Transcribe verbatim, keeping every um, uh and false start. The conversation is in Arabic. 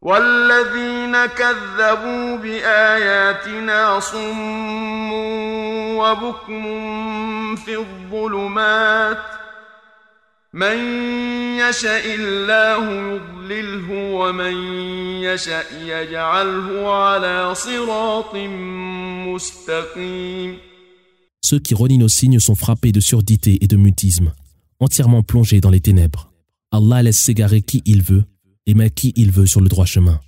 والذين كذبوا بآياتنا صم وبكم في الظلمات من يشاء الله يضلله ومن يشاء يجعله على صراط مستقيم. Ceux qui renient nos signes sont frappés de surdité et de mutisme, entièrement plongés dans les ténèbres. Allah laisse s'égarer qui il veut et met qui il veut sur le droit chemin.